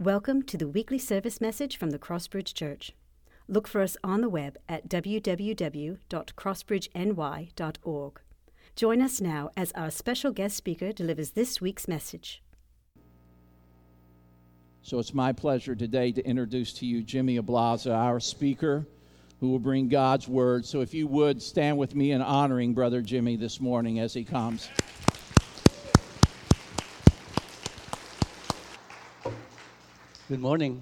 Welcome to the weekly service message from the Crossbridge Church. Look for us on the web at www.crossbridgeny.org. Join us now as our special guest speaker delivers this week's message. So it's my pleasure today to introduce to you Jimmy Ablaza, our speaker, who will bring God's word. So if you would stand with me in honoring Brother Jimmy this morning as he comes. Good morning.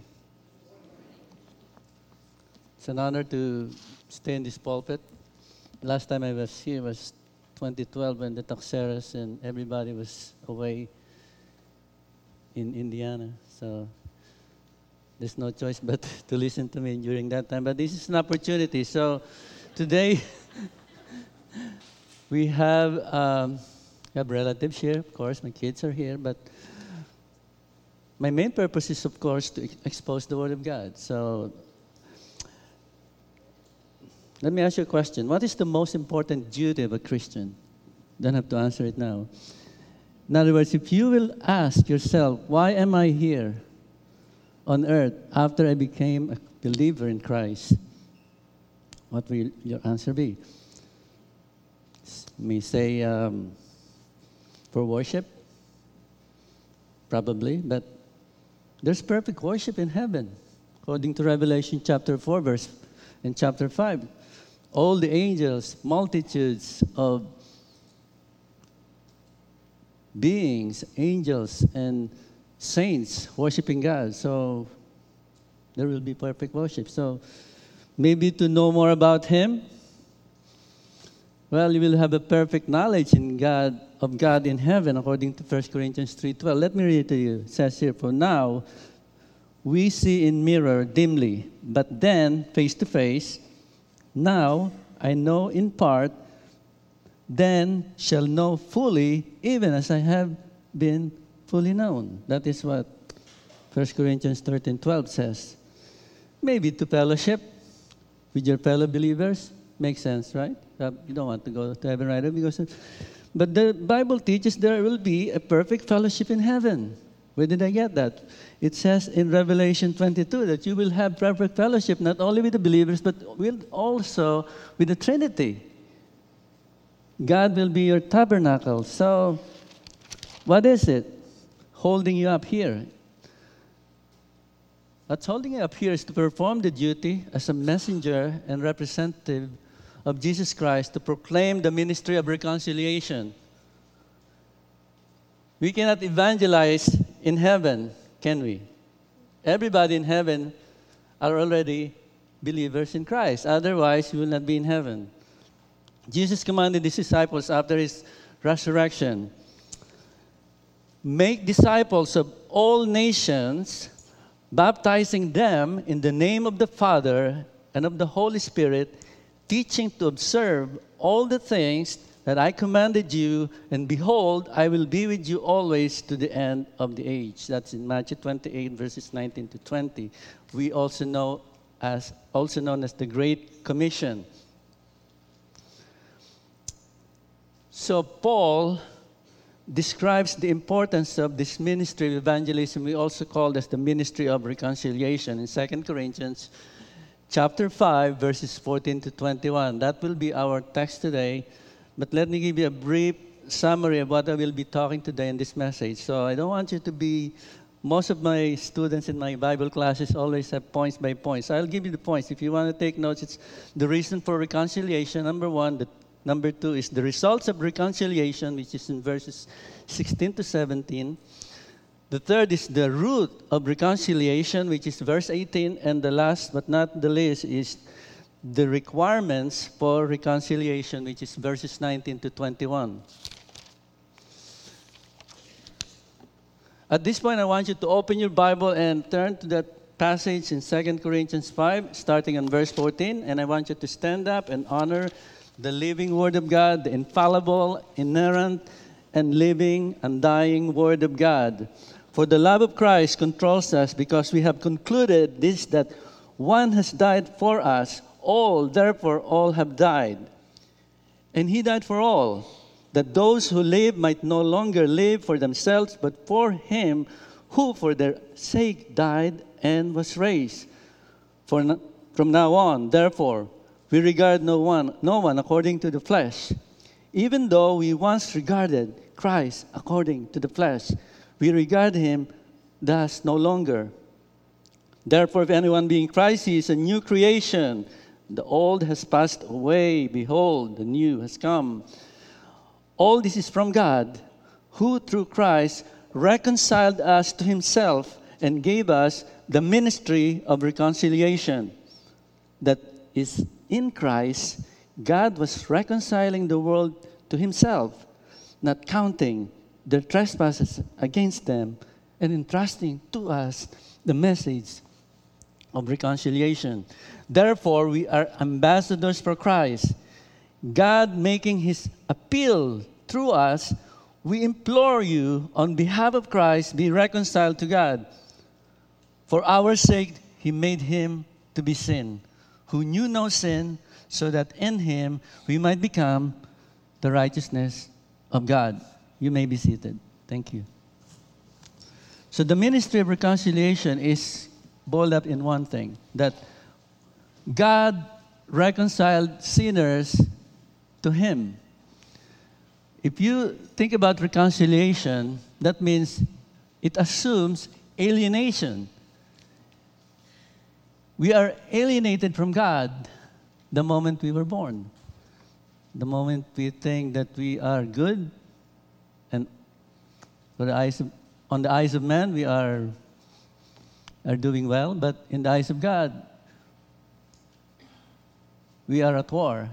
It's an honor to stay in this pulpit. Last time I was here was 2012 when the Toxeras and everybody was away in Indiana. So there's no choice but to listen to me during that time. But this is an opportunity. So today we have relatives here, of course. My kids are here, but my main purpose is, of course, to expose the Word of God. So let me ask you a question. What is the most important duty of a Christian? You don't have to answer it now. In other words, if you will ask yourself, why am I here on earth after I became a believer in Christ? What will your answer be? You may say, for worship? Probably, but there's perfect worship in heaven, according to Revelation chapter 4, verse in chapter 5. All the angels, multitudes of beings, angels, and saints worshiping God. So there will be perfect worship. So maybe to know more about Him, well, you will have a perfect knowledge of God in heaven, according to 1 Corinthians 3:12. Let me read it to you. It says here, for now we see in mirror dimly, but then face to face. Now I know in part, then shall know fully, even as I have been fully known. That is what 1 Corinthians 13:12 says. Maybe to fellowship with your fellow believers. Makes sense, right? You don't want to go to heaven right away but the Bible teaches there will be a perfect fellowship in heaven. Where did I get that? It says in Revelation 22 that you will have perfect fellowship not only with the believers but also with the Trinity. God will be your tabernacle. So, what is it holding you up here? What's holding you up here is to perform the duty as a messenger and representative of Jesus Christ to proclaim the ministry of reconciliation. We cannot evangelize in heaven, can we? Everybody in heaven are already believers in Christ. Otherwise, you will not be in heaven. Jesus commanded his disciples after his resurrection, make disciples of all nations, baptizing them in the name of the Father and of the Holy Spirit, teaching to observe all the things that I commanded you, and behold, I will be with you always to the end of the age. That's in Matthew 28, verses 19 to 20. We also known as the Great Commission. So Paul describes the importance of this ministry of evangelism. We also call this the ministry of reconciliation in 2 Corinthians chapter 5, verses 14 to 21. That will be our text today. But let me give you a brief summary of what I will be talking today in this message. So I don't want you to be, most of my students in my Bible classes always have points by points. So I'll give you the points. If you want to take notes, it's the reason for reconciliation, number one. Number two is the results of reconciliation, which is in verses 16 to 17. The third is the root of reconciliation, which is verse 18. And the last but not the least is the requirements for reconciliation, which is verses 19 to 21. At this point, I want you to open your Bible and turn to that passage in 2 Corinthians 5, starting on verse 14. And I want you to stand up and honor the living Word of God, the infallible, inerrant, and living, undying Word of God. For the love of Christ controls us, because we have concluded this, that one has died for us, therefore all have died. And he died for all, that those who live might no longer live for themselves, but for him who for their sake died and was raised. From now on, therefore, we regard no one according to the flesh. Even though we once regarded Christ according to the flesh, we regard him thus no longer. Therefore, if anyone be in Christ, he is a new creation. The old has passed away. Behold, the new has come. All this is from God, who through Christ reconciled us to himself and gave us the ministry of reconciliation. That is, in Christ, God was reconciling the world to himself, not counting their trespasses against them, and entrusting to us the message of reconciliation. Therefore, we are ambassadors for Christ. God making his appeal through us, we implore you, on behalf of Christ, be reconciled to God. For our sake, he made him to be sin, who knew no sin, so that in him we might become the righteousness of God. You may be seated. Thank you. So the ministry of reconciliation is boiled up in one thing, that God reconciled sinners to him. If you think about reconciliation, that means it assumes alienation. We are alienated from God the moment we were born. The moment we think that we are good, and on the eyes of man, we are doing well, but in the eyes of God, we are at war.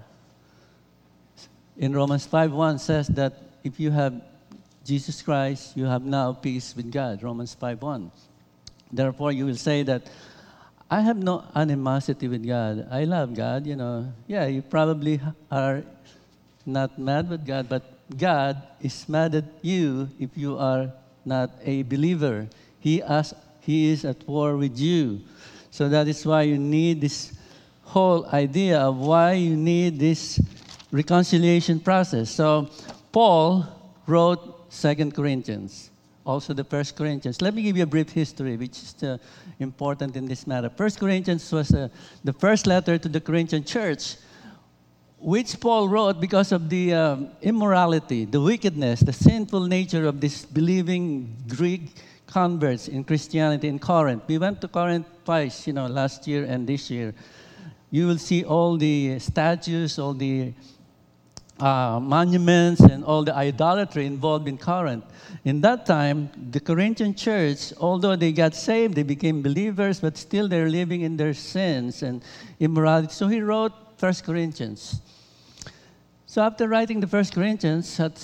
In Romans 5:1 says that if you have Jesus Christ, you have now peace with God. Romans 5:1. Therefore, you will say that I have no animosity with God. I love God, Yeah, you probably are not mad with God, but God is mad at you if you are not a believer. He is at war with you. So that is why you need this whole idea of why you need this reconciliation process. So Paul wrote 2 Corinthians, also the 1 Corinthians. Let me give you a brief history, which is important in this matter. 1 Corinthians was the first letter to the Corinthian church, which Paul wrote because of the immorality, the wickedness, the sinful nature of these believing Greek converts in Christianity in Corinth. We went to Corinth twice, last year and this year. You will see all the statues, all the monuments, and all the idolatry involved in Corinth. In that time, the Corinthian church, although they got saved, they became believers, but still they're living in their sins and immorality. So he wrote 1 Corinthians. So after writing the 1 Corinthians, that's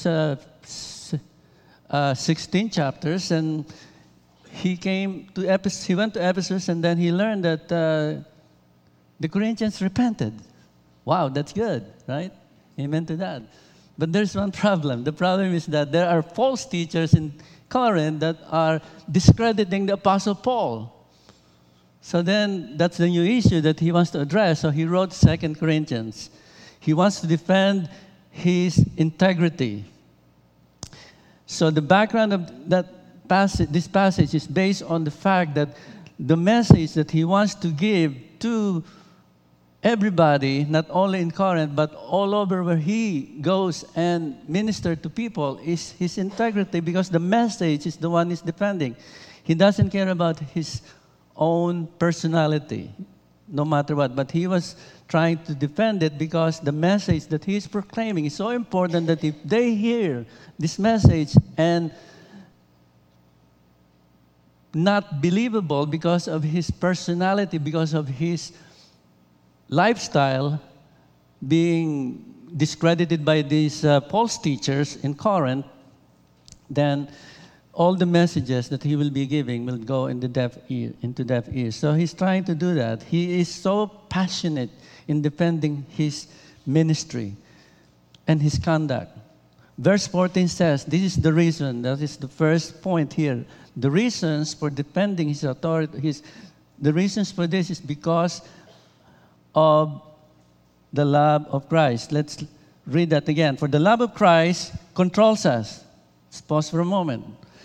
16 chapters, and he went to Ephesus, and then he learned that the Corinthians repented. Wow, that's good, right? Amen to that. But there's one problem. The problem is that there are false teachers in Corinth that are discrediting the Apostle Paul. So then that's the new issue that he wants to address. So he wrote 2 Corinthians. He wants to defend his integrity. So the background of this passage is based on the fact that the message that he wants to give to everybody, not only in Corinth, but all over where he goes and ministers to people, is his integrity, because the message is the one he's defending. He doesn't care about his own personality, no matter what. But he was trying to defend it because the message that he's proclaiming is so important that if they hear this message and not believable because of his personality, because of his lifestyle being discredited by these false teachers in Corinth, then all the messages that he will be giving will go into deaf ears. So he's trying to do that. He is so passionate in defending his ministry and his conduct. Verse 14 says, this is the reason, that is the first point here. The reasons for defending his authority, the reasons for this is because of the love of Christ. Let's read that again. For the love of Christ controls us. Let's pause for a moment.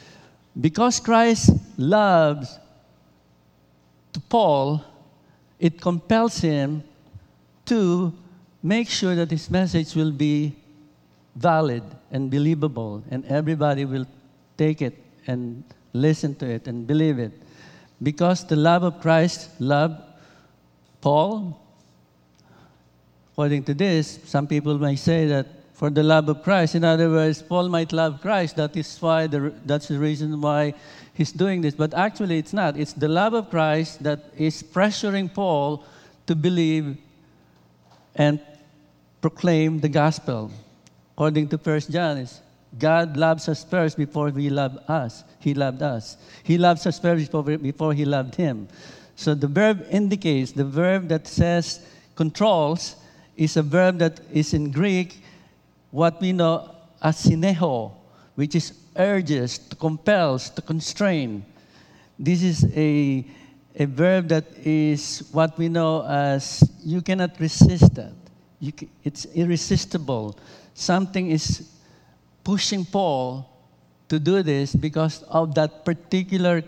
Because Christ loves to Paul, it compels him to make sure that his message will be valid and believable, and everybody will take it and listen to it and believe it. Because the love of Christ loved Paul, according to this, some people may say that for the love of Christ, in other words, Paul might love Christ, that's the reason why he's doing this. But actually, it's not. It's the love of Christ that is pressuring Paul to believe and proclaim the gospel. According to 1 John, God loves us first before we love us. He loved us. He loves us first before he loved him. So the verb indicates, the verb that says controls, is a verb that is in Greek what we know as sineho, which is urges, to compels, to constrain. This is a verb that is what we know as you cannot resist that. It's irresistible. Something is pushing Paul to do this because of that particular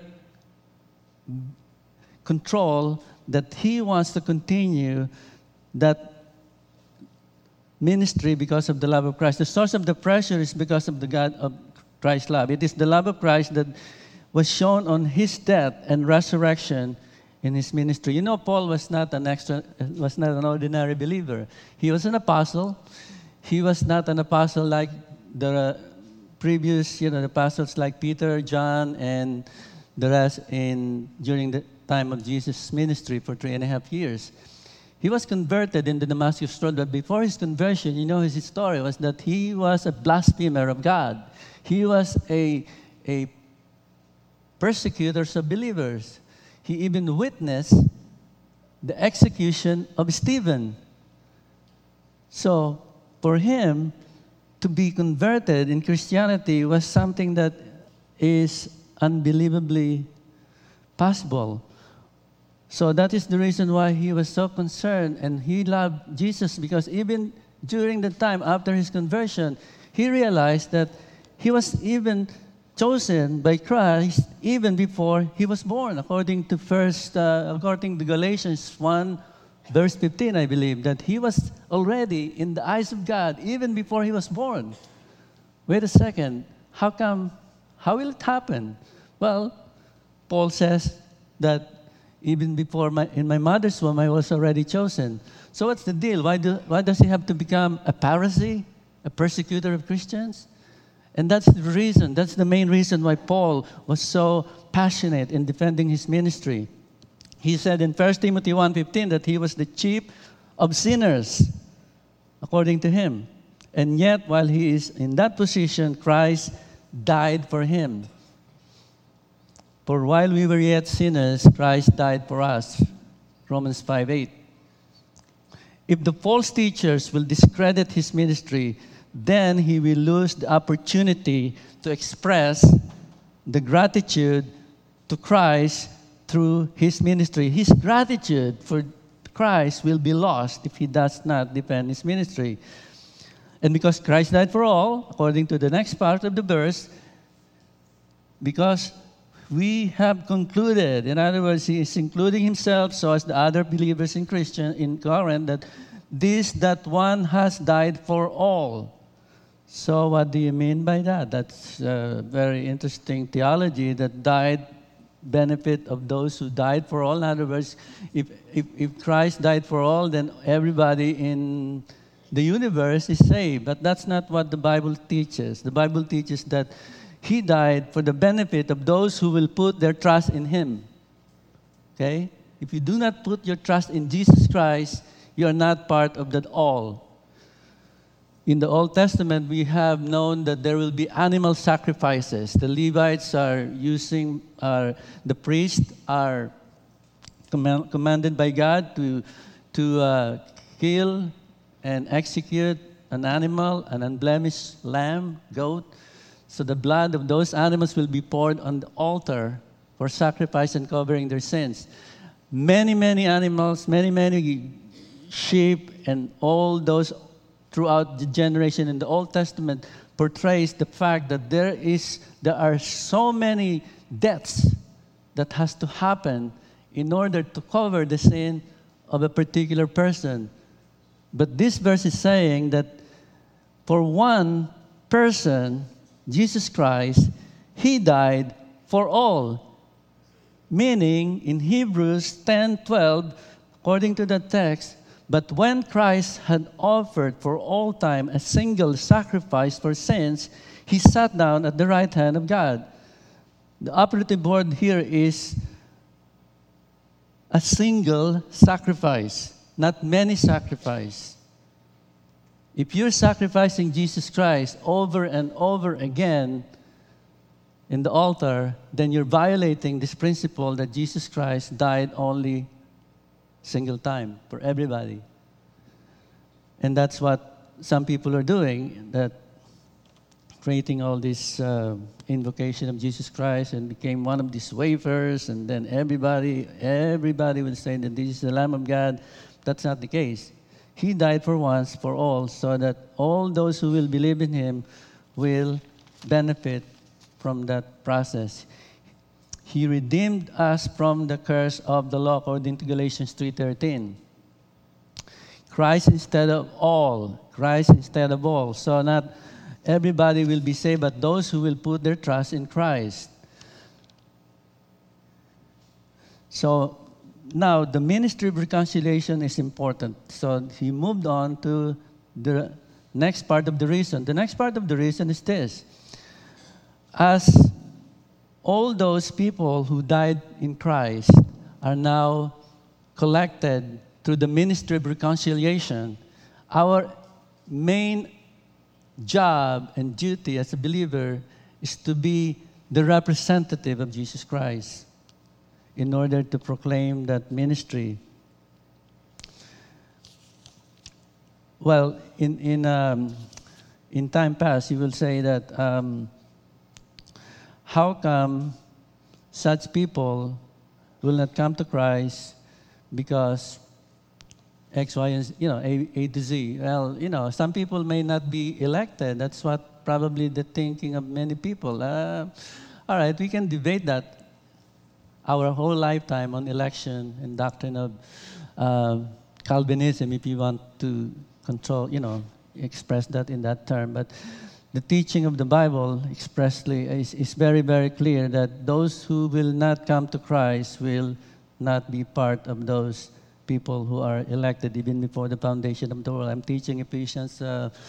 control that he wants to continue that ministry because of the love of Christ. The source of the pressure is because of the God of Christ's love. It is the love of Christ that was shown on his death and resurrection in his ministry. You know, Paul was not an ordinary believer. He was an apostle. He was not an apostle like the previous, the apostles like Peter, John, and the rest during the time of Jesus' ministry for 3.5 years. He was converted in the Damascus Road, but before his conversion, his story was that he was a blasphemer of God. He was a persecutor of believers. He even witnessed the execution of Stephen. So, for him to be converted in Christianity was something that is unbelievably possible. So that is the reason why he was so concerned, and he loved Jesus, because even during the time after his conversion, he realized that he was even chosen by Christ even before he was born, according to Galatians 1, verse 15, I believe, that he was already in the eyes of God even before he was born. Wait a second, how will it happen? Well, Paul says that even before in my mother's womb, I was already chosen. So what's the deal? Why does he have to become a Pharisee, a persecutor of Christians? And that's the main reason why Paul was so passionate in defending his ministry. He said in 1 Timothy 1:15 that he was the chief of sinners, according to him. And yet, while he is in that position, Christ died for him. For while we were yet sinners, Christ died for us. Romans 5:8. If the false teachers will discredit his ministry, then he will lose the opportunity to express the gratitude to Christ through his ministry. His gratitude for Christ will be lost if he does not defend his ministry. And because Christ died for all, according to the next part of the verse, because we have concluded, in other words, he is including himself, so as the other believers in Corinth, that one has died for all. So what do you mean by that? That's a very interesting theology, that died benefit of those who died for all. In other words, if Christ died for all, then everybody in the universe is saved. But that's not what the Bible teaches. The Bible teaches that he died for the benefit of those who will put their trust in him. Okay? If you do not put your trust in Jesus Christ, you are not part of that all. In the Old Testament, we have known that there will be animal sacrifices. The Levites are the priests are commanded by God to kill and execute an animal, an unblemished lamb, goat. So the blood of those animals will be poured on the altar for sacrifice and covering their sins. Many, many animals, many sheep, and all those throughout the generation in the Old Testament portrays the fact that there are so many deaths that has to happen in order to cover the sin of a particular person. But this verse is saying that for one person, Jesus Christ, He died for all. Meaning, in Hebrews 10:12, according to the text, but when Christ had offered for all time a single sacrifice for sins, He sat down at the right hand of God. The operative word here is a single sacrifice, not many sacrifices. If you're sacrificing Jesus Christ over and over again in the altar, then you're violating this principle that Jesus Christ died only single time for everybody. And that's what some people are doing, that creating all this invocation of Jesus Christ and became one of these wafers, and then everybody will say that this is the Lamb of God. That's not the case. He died for once, for all, so that all those who will believe in Him will benefit from that process. He redeemed us from the curse of the law, according to Galatians 3:13. Christ instead of all. Christ instead of all. So not everybody will be saved, but those who will put their trust in Christ. So now the ministry of reconciliation is important. So he moved on to the next part of the reason. The next part of the reason is this. As all those people who died in Christ are now collected through the ministry of reconciliation, our main job and duty as a believer is to be the representative of Jesus Christ in order to proclaim that ministry. Well, in time past, you will say that how come such people will not come to Christ because X, Y, and A to Z. Well, some people may not be elected. That's what probably the thinking of many people. All right, we can debate that our whole lifetime on election and doctrine of Calvinism, if you want to control, express that in that term. But the teaching of the Bible expressly is very, very clear that those who will not come to Christ will not be part of those people who are elected even before the foundation of the world. I'm teaching Ephesians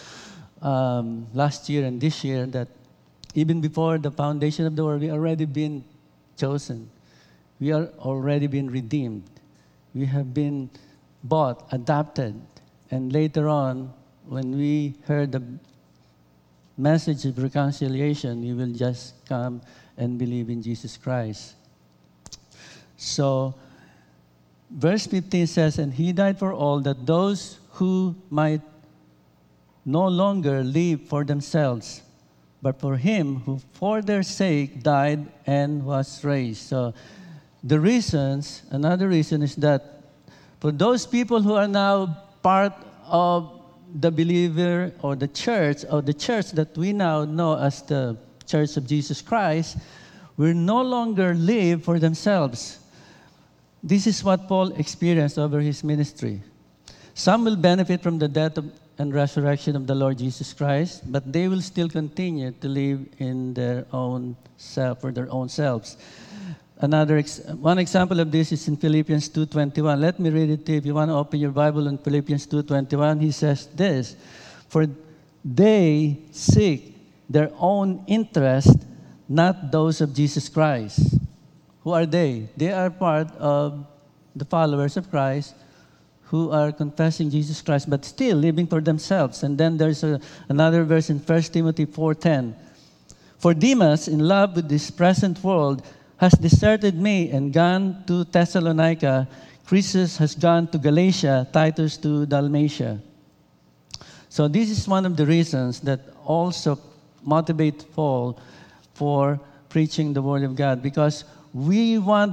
last year and this year that even before the foundation of the world, we already been chosen. We are already been redeemed. We have been bought, adopted. And later on, when we heard the message of reconciliation, we will just come and believe in Jesus Christ. So, verse 15 says, and He died for all, that those who might no longer live for themselves, but for Him who for their sake died and was raised. So, another reason is that for those people who are now part of the believer or the church that we now know as the Church of Jesus Christ, will no longer live for themselves. This is what Paul experienced over his ministry. Some will benefit from the death and resurrection of the Lord Jesus Christ, but they will still continue to live in their own self, for their own selves. One example of this is in Philippians 2:21. Let me read it to you. If you want to open your Bible in Philippians 2:21, he says this, for they seek their own interest, not those of Jesus Christ. Who are they? They are part of the followers of Christ who are confessing Jesus Christ, but still living for themselves. And then there's another verse in 1 Timothy 4:10. For Demas, in love with this present world, has deserted me and gone to Thessalonica. Chrysis has gone to Galatia, Titus to Dalmatia. So this is one of the reasons that also motivate Paul for preaching the Word of God, because we want this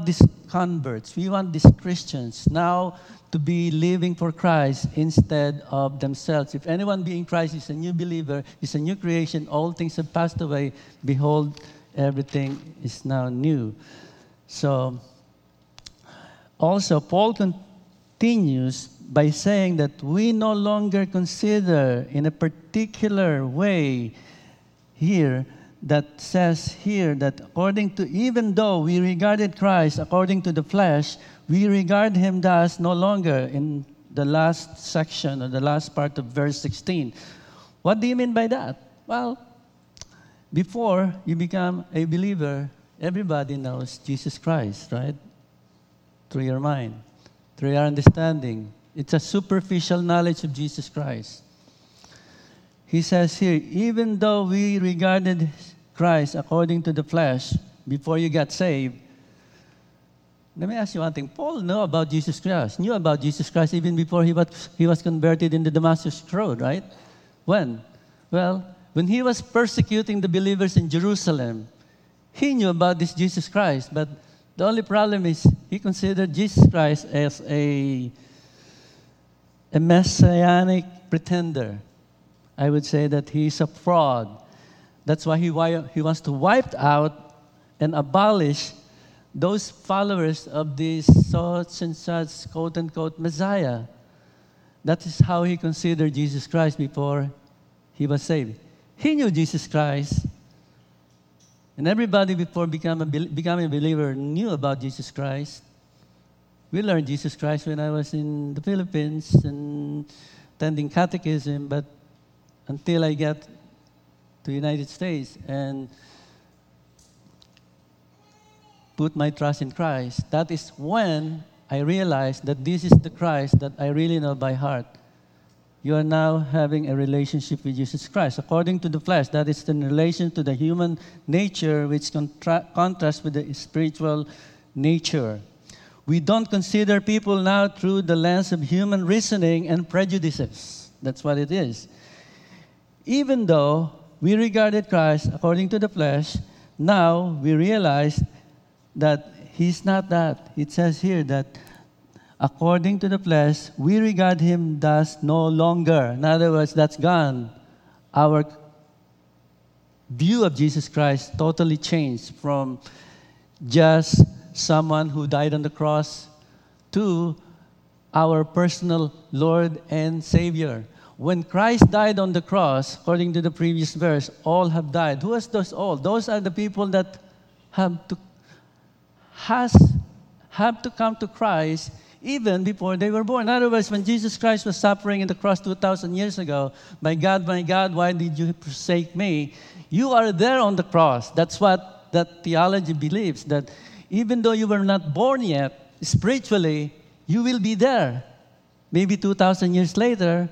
converts. We want these Christians now to be living for Christ instead of themselves. If anyone be in Christ is a new believer, is a new creation, all things have passed away. Behold, everything is now new. So, also, Paul continues by saying that we no longer consider in a particular way here, that says here that according to, even though we regarded Christ according to the flesh, we regard him thus no longer, in the last section or the last part of verse 16. What do you mean by that? Well, before you become a believer, everybody knows Jesus Christ, right? Through your mind, through your understanding. It's a superficial knowledge of Jesus Christ. He says here, even though we regarded Christ according to the flesh before you got saved, let me ask you one thing. Paul knew about Jesus Christ, even before he was converted in the Damascus Road, right? When? Well, when he was persecuting the believers in Jerusalem, he knew about this Jesus Christ, but the only problem is he considered Jesus Christ as a messianic pretender. I would say that he's a fraud. That's why he wants to wipe out and abolish those followers of this such and such quote-unquote Messiah. That is how he considered Jesus Christ before he was saved. He knew Jesus Christ. And everybody before becoming a believer knew about Jesus Christ. We learned Jesus Christ when I was in the Philippines and attending catechism, but until I get to the United States and put my trust in Christ, that is when I realized that this is the Christ that I really know by heart. You are now having a relationship with Jesus Christ. According to the flesh, that is in relation to the human nature, which contrasts with the spiritual nature. We don't consider people now through the lens of human reasoning and prejudices. That's what it is. Even though we regarded Christ according to the flesh, now we realize that he's not that. It says here that according to the flesh, we regard him thus no longer. In other words, that's gone. Our view of Jesus Christ totally changed from just someone who died on the cross to our personal Lord and Savior. When Christ died on the cross, according to the previous verse, all have died. Who is those all? Those are the people that have to come to Christ even before they were born. In other words, when Jesus Christ was suffering in the cross 2,000 years ago, my God, why did you forsake me? You are there on the cross. That's what that theology believes, that even though you were not born yet, spiritually, you will be there. Maybe 2,000 years later,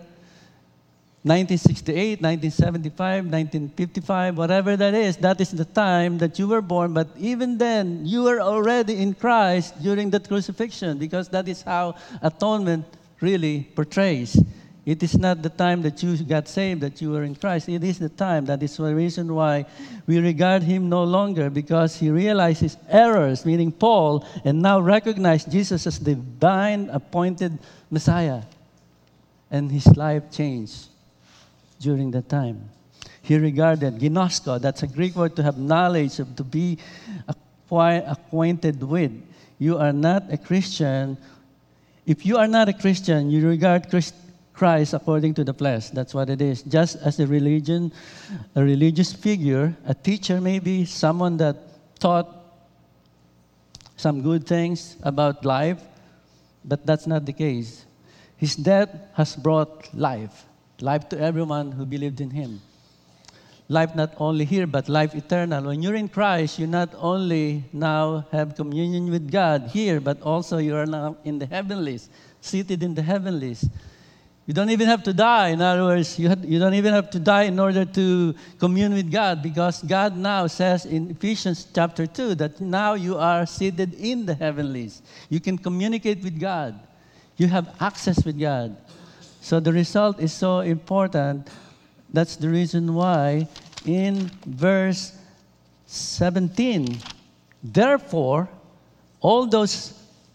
1968, 1975, 1955, whatever that is the time that you were born. But even then, you were already in Christ during that crucifixion, because that is how atonement really portrays. It is not the time that you got saved that you were in Christ. It is the time. That is the reason why we regard him no longer, because he realized his errors, meaning Paul, and now recognized Jesus as the divine appointed Messiah. And his life changed during that time. He regarded ginosko, that's a Greek word to have knowledge, of to be acquainted with. You are not a Christian. If you are not a Christian, you regard Christ according to the flesh. That's what it is. Just as a religious figure, a teacher maybe, someone that taught some good things about life, but that's not the case. His death has brought life to everyone who believed in him. Life not only here, but life eternal. When you're in Christ, you not only now have communion with God here, but also you are now in the heavenlies, seated in the heavenlies. You don't even have to die. In other words, you don't even have to die in order to commune with God, because God now says in Ephesians chapter 2 that now you are seated in the heavenlies. You can communicate with God. You have access with God. So the result is so important. That's the reason why in verse 17, therefore, All those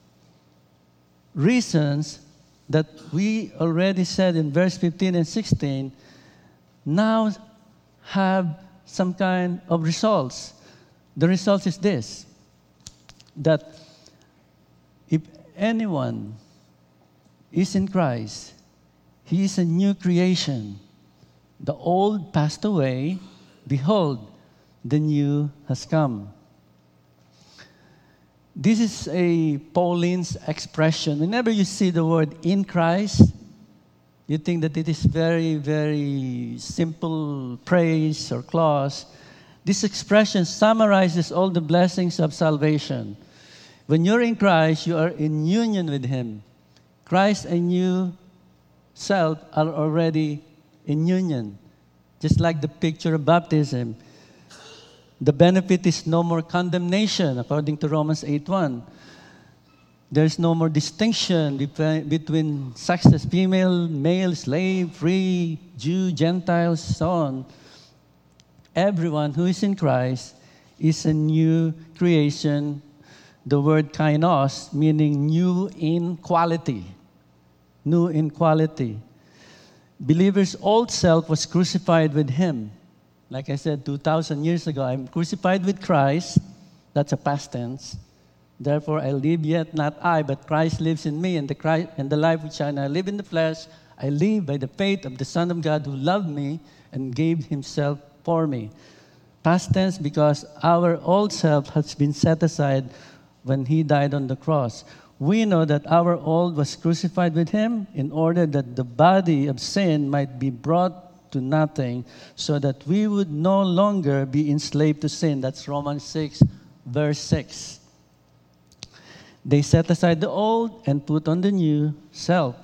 reasons that we already said in verse 15 and 16 now have some kind of results. The result is this, that if anyone is in Christ, he is a new creation. The old passed away, behold, the new has come. This is a Pauline's expression. Whenever you see the word in Christ, you think that it is very, very simple praise or clause. This expression summarizes all the blessings of salvation. When you're in Christ, you are in union with Him. Christ and you self are already in union. Just like the picture of baptism. The benefit is no more condemnation, according to Romans 8:1. There's no more distinction between sexes, female, male, slave, free, Jew, Gentiles, so on. Everyone who is in Christ is a new creation. The word kainos, meaning new in quality. New in quality. Believer's old self was crucified with Him. Like I said, 2,000 years ago, I'm crucified with Christ. That's a past tense. Therefore, I live yet not I, but Christ lives in me. And the life which I now live in the flesh, I live by the faith of the Son of God who loved me and gave Himself for me. Past tense because our old self has been set aside when He died on the cross. We know that our old was crucified with Him in order that the body of sin might be brought to nothing, so that we would no longer be enslaved to sin. That's Romans 6, verse 6. They set aside the old and put on the new self.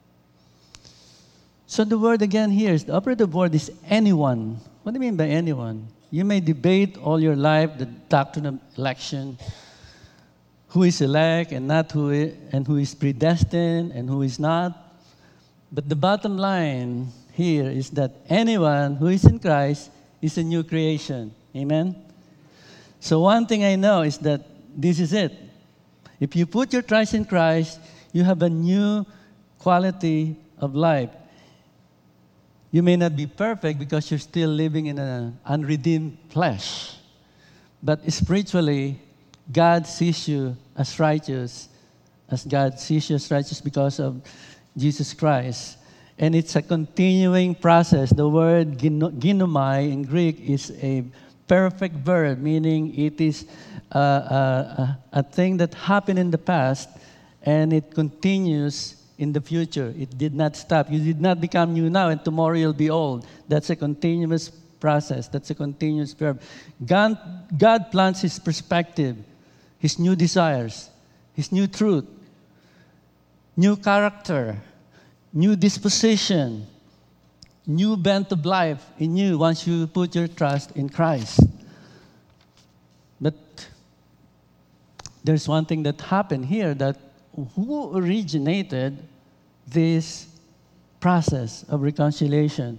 So the word again here is, the operative word is anyone. What do you mean by anyone? You may debate all your life the doctrine of election, who is elect and not who is predestined and who is not. But the bottom line here is that anyone who is in Christ is a new creation. Amen? So one thing I know is that this is it. If you put your trust in Christ, you have a new quality of life. You may not be perfect because you're still living in an unredeemed flesh. But spiritually, God sees you as righteous, as God sees you as righteous because of Jesus Christ. And it's a continuing process. The word ginomai in Greek is a perfect verb, meaning it is a thing that happened in the past and it continues in the future. It did not stop. You did not become new now and tomorrow you'll be old. That's a continuous process. That's a continuous verb. God plants His perspective, His new desires, His new truth, new character, new disposition, new bent of life in you once you put your trust in Christ. But there's one thing that happened here, that who originated this process of reconciliation?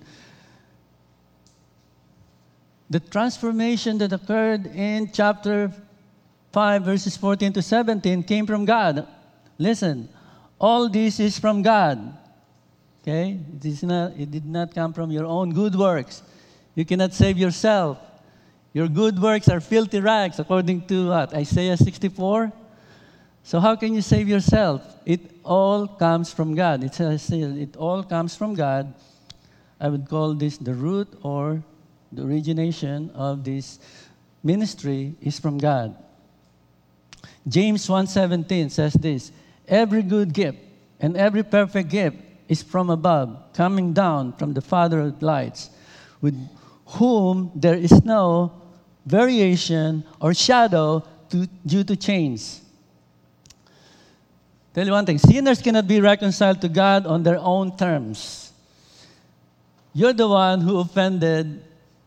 The transformation that occurred in chapter 5, verses 14 to 17 came from God. Listen, all this is from God. Okay? It did not come from your own good works. You cannot save yourself. Your good works are filthy rags, according to what? Isaiah 64? So how can you save yourself? It all comes from God. It says it all comes from God. I would call this the root or the origination of this ministry is from God. James 1:17 says this, every good gift and every perfect gift is from above, coming down from the Father of lights, with whom there is no variation or shadow due to change. Tell you one thing, sinners cannot be reconciled to God on their own terms. You're the one who offended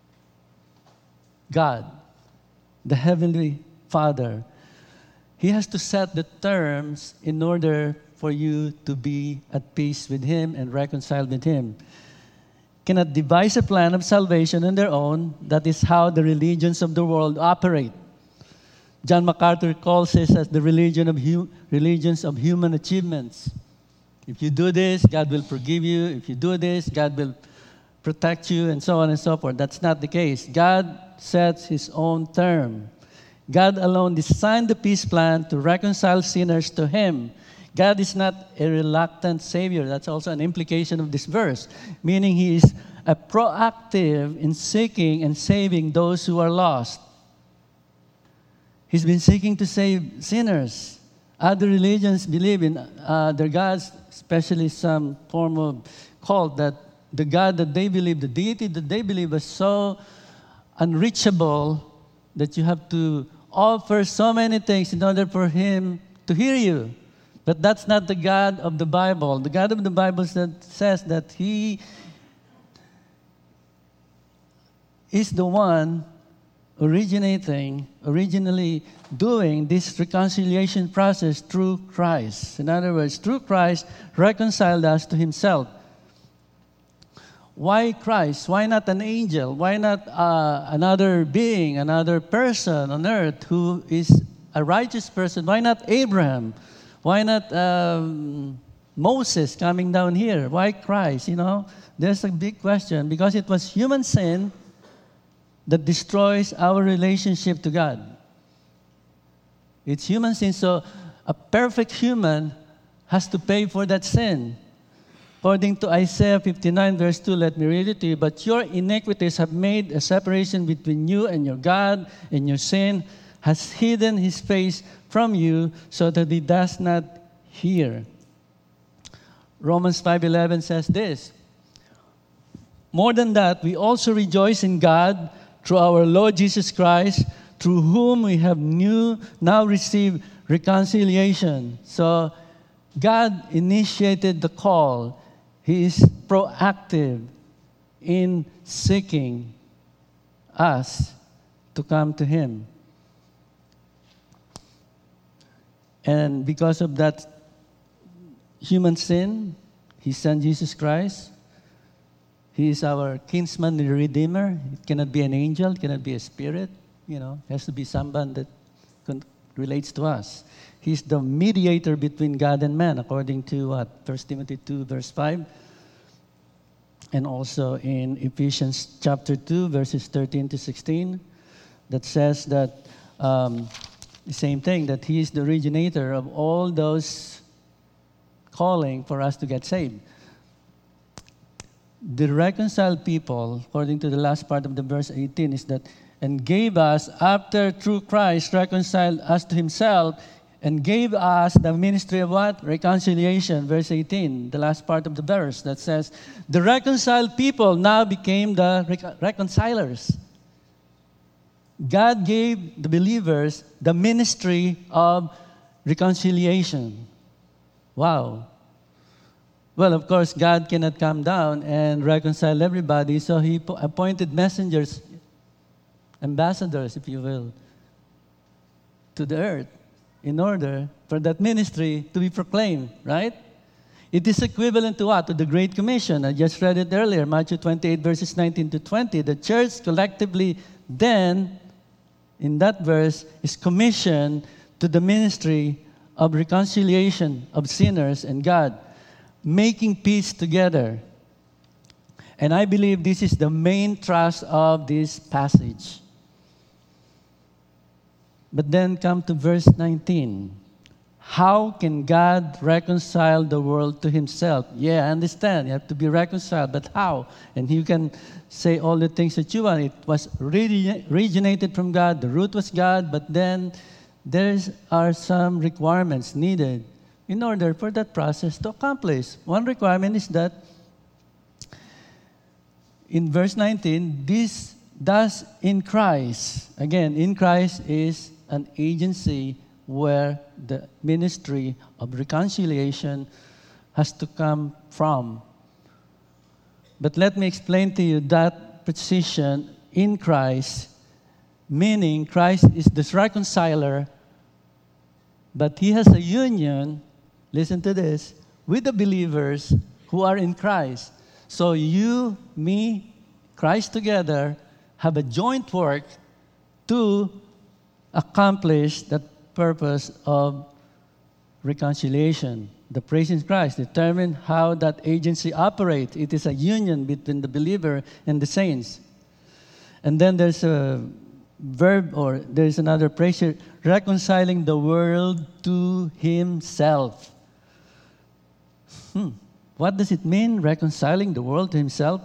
God, the Heavenly Father. He has to set the terms in order for you to be at peace with Him and reconciled with Him. Cannot devise a plan of salvation on their own. That is how the religions of the world operate. John MacArthur calls this as the religions of human achievements. If you do this, God will forgive you. If you do this, God will protect you, and so on and so forth. That's not the case. God sets His own term. God alone designed the peace plan to reconcile sinners to Him. God is not a reluctant Savior. That's also an implication of this verse, meaning He is a proactive in seeking and saving those who are lost. He's been seeking to save sinners. Other religions believe in their gods, especially some form of cult, that the God that they believe, the deity that they believe, is so unreachable that you have to offer so many things in order for Him to hear you. But that's not the God of the Bible. The God of the Bible says that He is the one originally doing this reconciliation process through Christ. In other words, through Christ, reconciled us to Himself. Why Christ? Why not an angel? Why not another being, another person on earth who is a righteous person? Why not Abraham? Why not Moses coming down here? Why Christ? There's a big question, because it was human sin that destroys our relationship to God. It's human sin, so a perfect human has to pay for that sin. According to Isaiah 59, verse 2, let me read it to you. But your iniquities have made a separation between you and your God, and your sin has hidden His face from you so that He does not hear. Romans 5:11 says this, more than that, we also rejoice in God through our Lord Jesus Christ, through whom we have now received reconciliation. So God initiated the call. He is proactive in seeking us to come to Him. And because of that human sin, He sent Jesus Christ. He is our kinsman, the Redeemer. It cannot be an angel. It cannot be a spirit. It has to be someone that relates to us. He's the mediator between God and man, according to 1 Timothy 2, verse 5. And also in Ephesians chapter 2, verses 13 to 16, that says that the same thing, that He is the originator of all those calling for us to get saved. The reconciled people, according to the last part of the verse 18, is that, and gave us, after through Christ reconciled us to Himself, and gave us the ministry of what? Reconciliation, verse 18, the last part of the verse that says, the reconciled people now became the reconcilers. God gave the believers the ministry of reconciliation. Wow. Well, of course, God cannot come down and reconcile everybody, so He appointed messengers, ambassadors, if you will, to the earth in order for that ministry to be proclaimed, right? It is equivalent to what? To the Great Commission. I just read it earlier, Matthew 28, verses 19 to 20. The church collectively then, in that verse, is commissioned to the ministry of reconciliation of sinners and God, making peace together. And I believe this is the main thrust of this passage. But then come to verse 19. How can God reconcile the world to Himself? Yeah, I understand. You have to be reconciled, but how? And you can say all the things that you want. It was originated from God. The root was God, but then there are some requirements needed in order for that process to accomplish. One requirement is that in verse 19, this thus in Christ, again, in Christ is an agency where the ministry of reconciliation has to come from. But let me explain to you that position in Christ, meaning Christ is this reconciler, but He has a union, listen to this, with the believers who are in Christ. So you, me, Christ together have a joint work to accomplish the purpose of reconciliation. The praising Christ determine how that agency operates. It is a union between the believer and the saints. And then there's a verb, or there's another phrase here, reconciling the world to himself. What does it mean, reconciling the world to himself?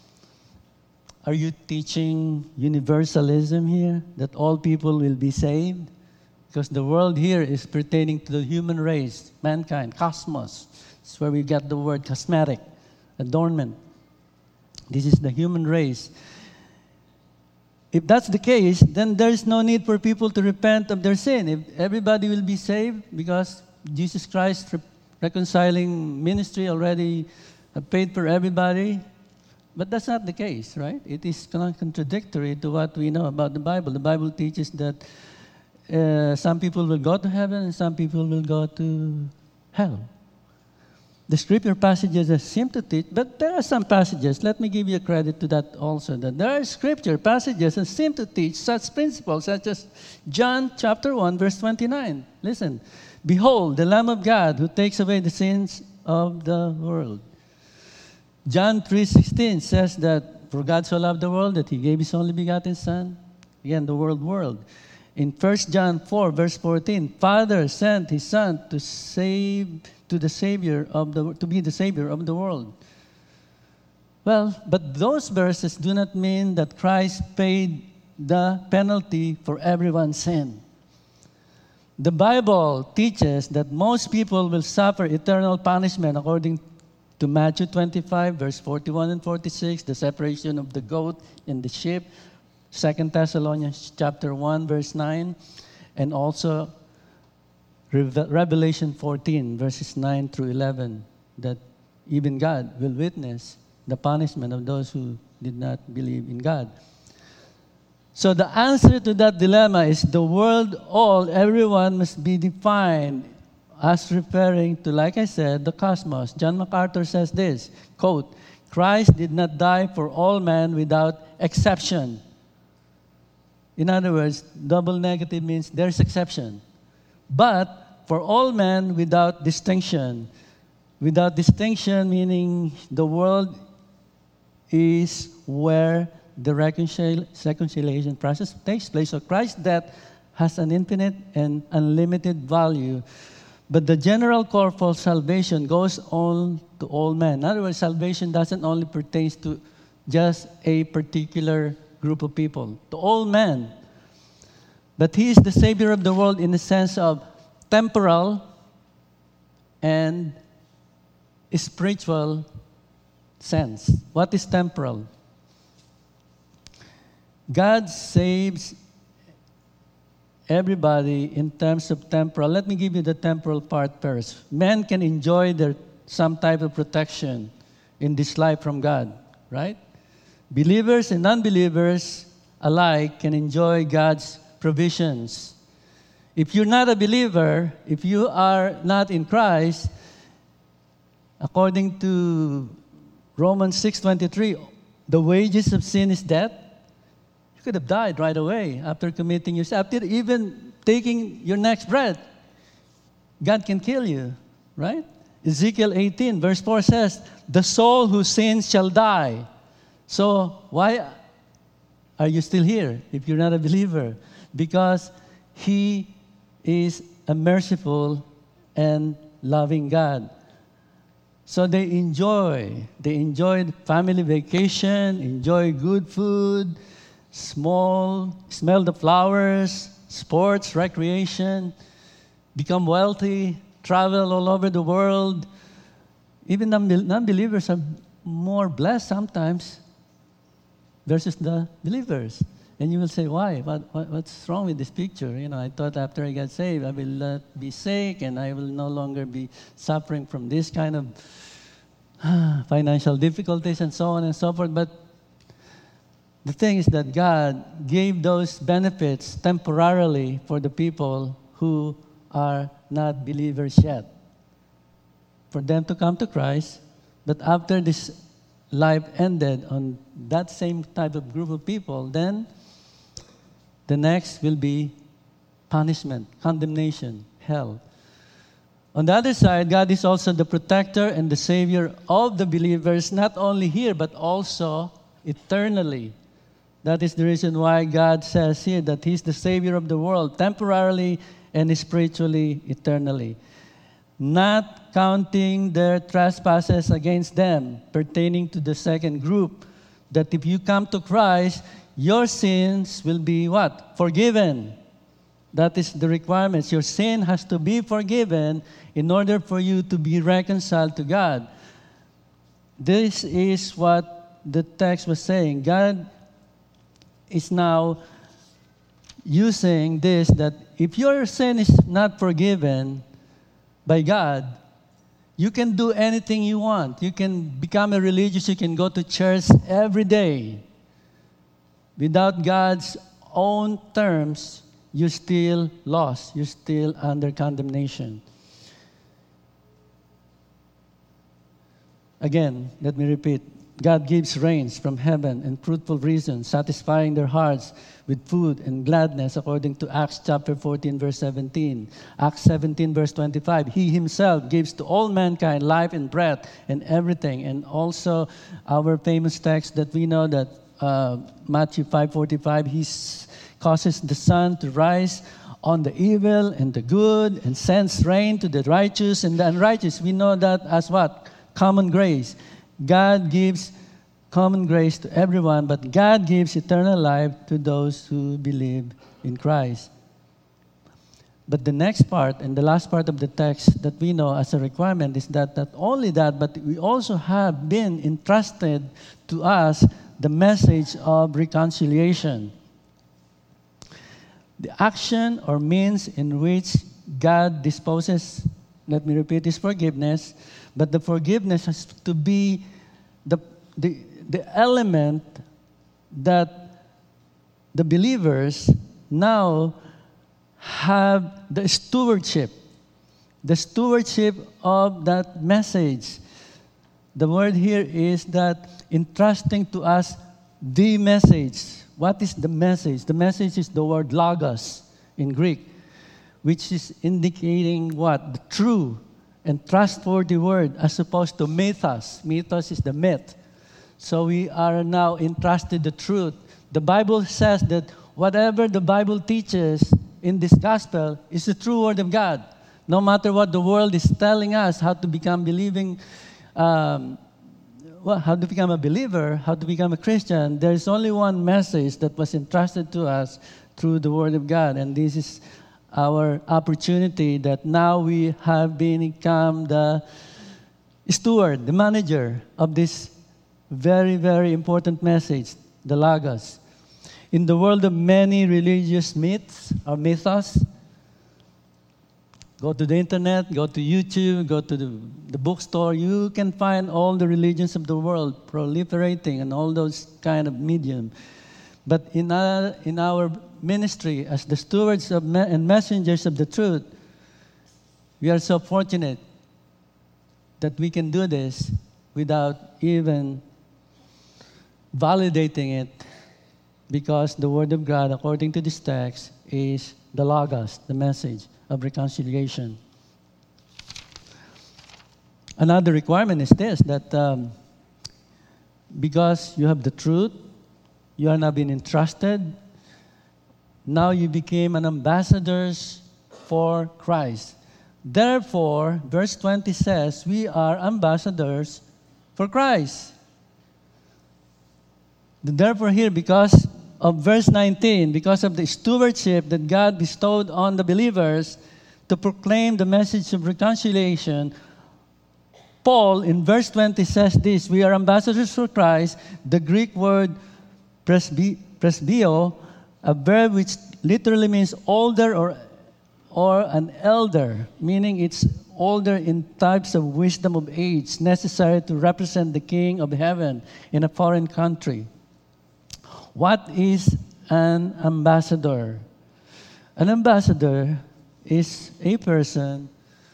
Are you teaching universalism here, that all people will be saved? Because the world here is pertaining to the human race, mankind, cosmos. It's where we get the word cosmetic, adornment. This is the human race. If that's the case, then there's no need for people to repent of their sin. If everybody will be saved because Jesus Christ's reconciling ministry already paid for everybody. But that's not the case, right? It is contradictory to what we know about the Bible. The Bible teaches that some people will go to heaven and some people will go to hell. The scripture passages seem to teach, but there are some passages, let me give you credit to that also, that there are scripture passages that seem to teach such principles, such as John chapter 1, verse 29. Listen, behold, the Lamb of God who takes away the sins of the world. John 3:16 says that, for God so loved the world that he gave his only begotten Son. Again, the world. In 1 John 4, verse 14, Father sent his Son to be the Savior of the world. Well, but those verses do not mean that Christ paid the penalty for everyone's sin. The Bible teaches that most people will suffer eternal punishment according to Matthew 25, verse 41 and 46, the separation of the goat and the sheep, 2 Thessalonians chapter 1, verse 9, and also Revelation 14, verses 9 through 11, that even God will witness the punishment of those who did not believe in God. So the answer to that dilemma is the world, everyone must be defined as referring to, like I said, the cosmos. John MacArthur says this, quote, Christ did not die for all men without exception. In other words, double negative means there's exception. But for all men without distinction. Without distinction meaning the world is where the reconciliation process takes place. So Christ's death has an infinite and unlimited value. But the general call for salvation goes on to all men. In other words, salvation doesn't only pertain to just a particular group of people, to all men. But he is the Savior of the world in the sense of temporal and spiritual sense. What is temporal? God saves everybody in terms of temporal. Let me give you the temporal part first. Men can enjoy some type of protection in this life from God, right? Believers and unbelievers alike can enjoy God's provisions. If you're not a believer, if you are not in Christ, according to Romans 6:23, the wages of sin is death. You could have died right away after committing your sin. After even taking your next breath, God can kill you, right? Ezekiel 18, verse 4 says, the soul who sins shall die. So why are you still here if you're not a believer? Because He is a merciful and loving God. So they enjoyed family vacation, enjoy good food, smell the flowers, sports, recreation, become wealthy, travel all over the world. Even non-believers are more blessed sometimes versus the believers. And you will say, why? What's wrong with this picture? I thought after I got saved, I will not be sick and I will no longer be suffering from this kind of financial difficulties and so on and so forth. But the thing is that God gave those benefits temporarily for the people who are not believers yet, for them to come to Christ. But after this life ended on that same type of group of people, then the next will be punishment, condemnation, hell. On the other side, God is also the protector and the savior of the believers, not only here, but also eternally. That is the reason why God says here that He's the savior of the world, temporarily and spiritually, eternally. Not counting their trespasses against them, pertaining to the second group, that if you come to Christ, your sins will be what? Forgiven. That is the requirements. Your sin has to be forgiven in order for you to be reconciled to God. This is what the text was saying. God is now using this, that if your sin is not forgiven by God, you can do anything you want. You can become a religious, you can go to church every day. Without God's own terms, you're still lost. You're still under condemnation. Again, let me repeat. God gives rains from heaven and fruitful reasons, satisfying their hearts with food and gladness, according to Acts chapter 14, verse 17. Acts 17, verse 25. He Himself gives to all mankind life and breath and everything. And also our famous text that we know, that Matthew 5:45, He causes the sun to rise on the evil and the good and sends rain to the righteous and the unrighteous. We know that as what? Common grace. God gives common grace to everyone, but God gives eternal life to those who believe in Christ. But the next part and the last part of the text that we know as a requirement is that not only that, but we also have been entrusted to us the message of reconciliation. The action or means in which God disposes, let me repeat, is forgiveness. But the forgiveness has to be the element that the believers now have the stewardship of that message. The word here is that entrusting to us the message. What is the message? The message is the word logos in Greek, which is indicating what? The true and trustworthy word, as opposed to mythos. Mythos is the myth. So we are now entrusted the truth. The Bible says that whatever the Bible teaches in this gospel is the true word of God. No matter what the world is telling us, how to become believing, how to become a believer, how to become a Christian, there is only one message that was entrusted to us through the word of God. And this is our opportunity, that now we have become the steward, the manager of this very, very important message, the Logos. In the world of many religious myths or mythos, go to the internet, go to YouTube, go to the bookstore, you can find all the religions of the world proliferating and all those kind of medium. But in our ministry as the stewards of and messengers of the truth, we are so fortunate that we can do this without even validating it, because the Word of God, according to this text, is the Logos, the message of reconciliation. Another requirement is this, that because you have the truth, you are now being entrusted. Now you became an ambassadors for Christ. Therefore, verse 20 says, we are ambassadors for Christ. Therefore here, because of verse 19, because of the stewardship that God bestowed on the believers to proclaim the message of reconciliation, Paul in verse 20 says this, we are ambassadors for Christ. The Greek word presbio, a verb which literally means older or an elder, meaning it's older in types of wisdom of age necessary to represent the King of heaven in a foreign country. What is an ambassador? An ambassador is a person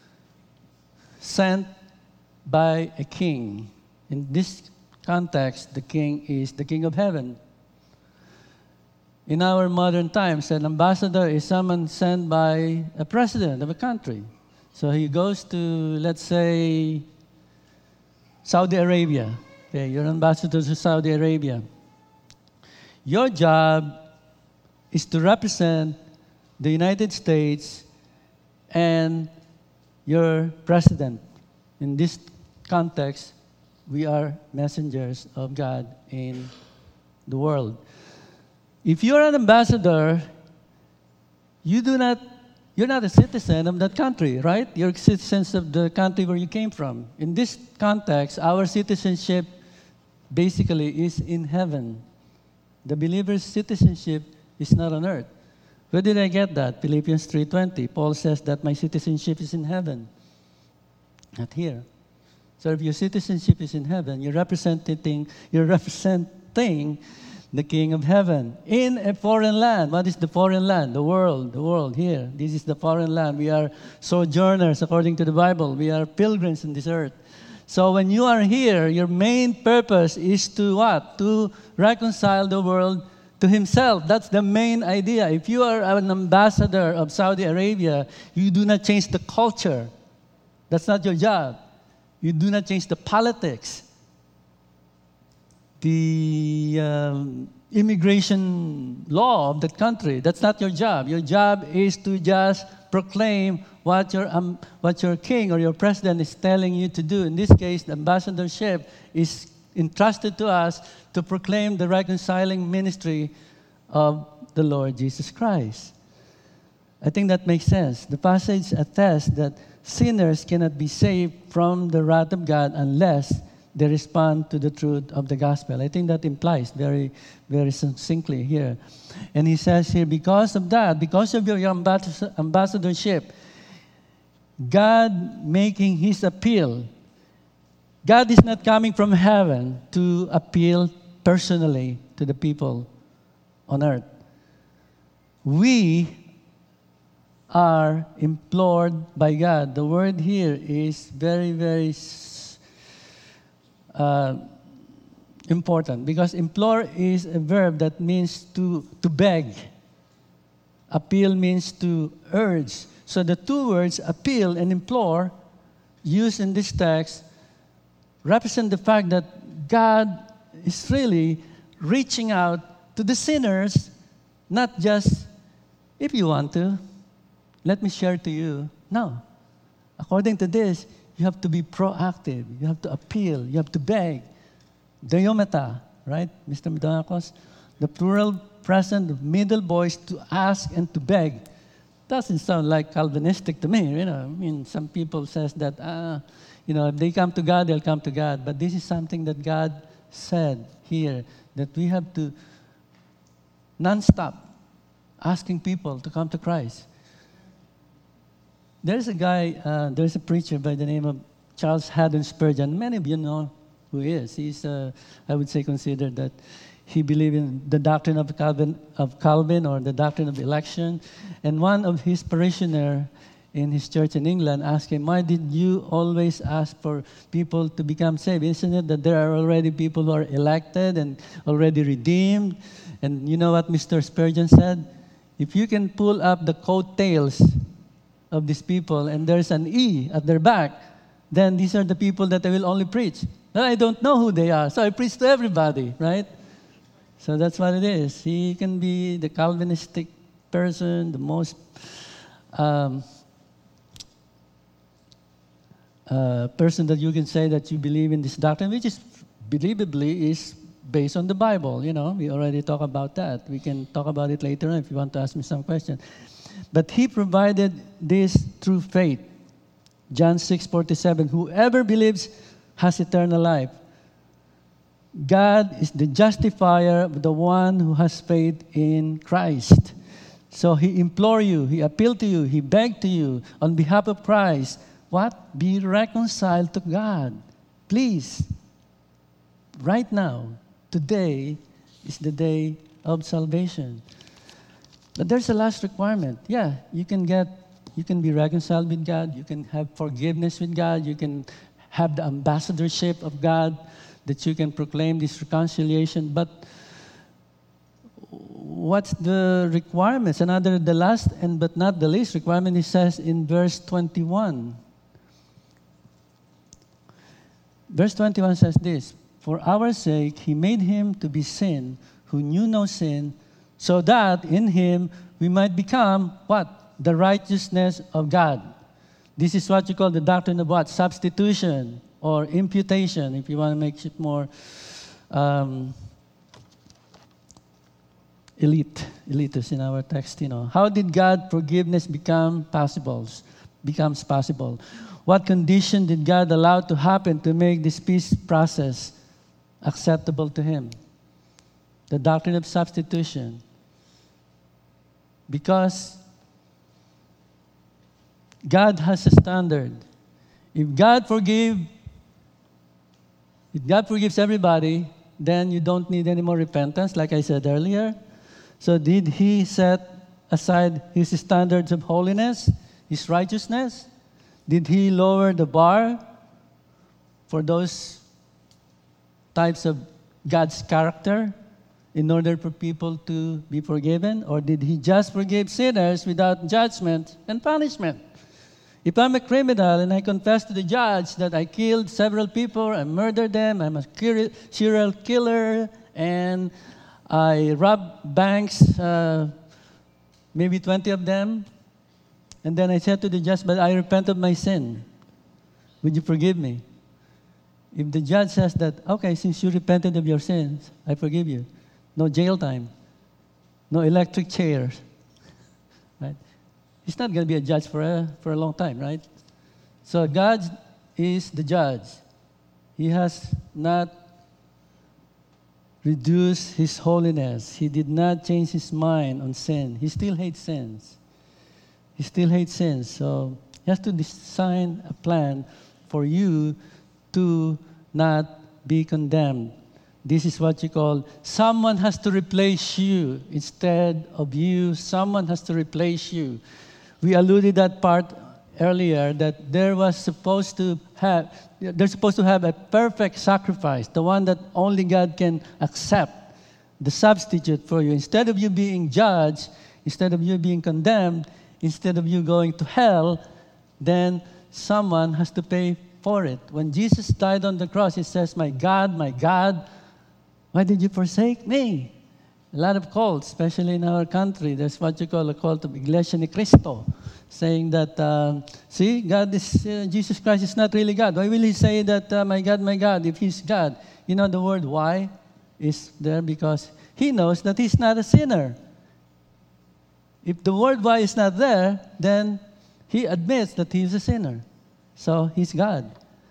sent by a king. In this context, the king is the King of heaven. In our modern times, an ambassador is someone sent by a president of a country. So he goes to, let's say, Saudi Arabia. Okay, you're an ambassador to Saudi Arabia. Your job is to represent the United States and your president. In this context, we are messengers of God in the world. If you're an ambassador, you're not a citizen of that country, right? You're citizens of the country where you came from. In this context, our citizenship basically is in heaven. The believer's citizenship is not on earth. Where did I get that? Philippians 3:20. Paul says that my citizenship is in heaven, not here. So if your citizenship is in heaven, you're representing the King of Heaven in a foreign land. What is the foreign land? The world here. This is the foreign land. We are sojourners according to the Bible. We are pilgrims in this earth. So when you are here, your main purpose is to what? To reconcile the world to Himself. That's the main idea. If you are an ambassador of Saudi Arabia, you do not change the culture. That's not your job. You do not change the politics, the immigration law of that country. That's not your job. Your job is to just proclaim what your king or your president is telling you to do. In this case, the ambassadorship is entrusted to us to proclaim the reconciling ministry of the Lord Jesus Christ. I think that makes sense. The passage attests that sinners cannot be saved from the wrath of God unless they respond to the truth of the gospel. I think that implies very, very succinctly here. And he says here, because of that, because of your ambassadorship, God making His appeal. God is not coming from heaven to appeal personally to the people on earth. We are implored by God. The word here is very, very important because implore is a verb that means to beg. Appeal means to urge. So the two words, appeal and implore, used in this text, represent the fact that God is really reaching out to the sinners, not just, if you want to, let me share to you. No. According to this, you have to be proactive. You have to appeal. You have to beg. Diometa, right, Mr. Medonakos? The plural present of middle voice, to ask and to beg. Doesn't sound like Calvinistic to me, I mean, some people says that, if they come to God, they'll come to God. But this is something that God said here, that we have to non-stop asking people to come to Christ. There's a preacher by the name of Charles Haddon Spurgeon. Many of you know who he is. He's, I would say, considered that he believed in the doctrine of Calvin or the doctrine of election. And one of his parishioners in his church in England asked him, why did you always ask for people to become saved? Isn't it that there are already people who are elected and already redeemed? And you know what Mr. Spurgeon said? If you can pull up the coattails of these people and there's an E at their back, then these are the people that I will only preach. I don't know who they are, so I preach to everybody, right? So that's what it is. He can be the Calvinistic person, the most person that you can say that you believe in this doctrine, which is believably is based on the Bible. We already talked about that. We can talk about it later on if you want to ask me some question. But he provided this through faith. John 6:47, whoever believes has eternal life. God is the justifier of the one who has faith in Christ. So He implored you, He appealed to you, He begged to you on behalf of Christ. What? Be reconciled to God. Please. Right now, today is the day of salvation. But there's a last requirement. Yeah, you can be reconciled with God, you can have forgiveness with God, you can have the ambassadorship of God, that you can proclaim this reconciliation. But what's the requirements? The last and but not the least requirement, it says in verse 21. Verse 21 says this, "For our sake he made him to be sin, who knew no sin, so that in him we might become," what? "The righteousness of God." This is what you call the doctrine of what? Substitution or imputation, if you want to make it more elitist in our text. How did God forgiveness becomes possible? What condition did God allow to happen to make this peace process acceptable to him? The doctrine of substitution. Because God has a standard. If God forgives everybody, then you don't need any more repentance, like I said earlier. So did he set aside his standards of holiness, his righteousness? Did he lower the bar for those types of God's character in order for people to be forgiven? Or did he just forgive sinners without judgment and punishment? If I'm a criminal and I confess to the judge that I killed several people, I murdered them, I'm a serial killer, and I robbed banks, maybe 20 of them, and then I said to the judge, "But I repent of my sin. Would you forgive me?" If the judge says that, "Okay, since you repented of your sins, I forgive you," no jail time, no electric chairs, right? He's not going to be a judge for a long time, right? So God is the judge. He has not reduced his holiness. He did not change his mind on sin. He still hates sins. So he has to design a plan for you to not be condemned. This is what you call, someone has to replace you instead of you. Someone has to replace you. We alluded that part earlier, that they're supposed to have a perfect sacrifice, the one that only God can accept, the substitute for you. Instead of you being judged, instead of you being condemned, instead of you going to hell, then someone has to pay for it. When Jesus died on the cross, he says, my God, why did you forsake me?" A lot of cults, especially in our country, there's what you call a cult of Iglesia ni Cristo, saying that, Jesus Christ is not really God. Why will he say that, my God, if he's God? The word "why" is there because he knows that he's not a sinner. If the word "why" is not there, then he admits that he's a sinner. So he's God.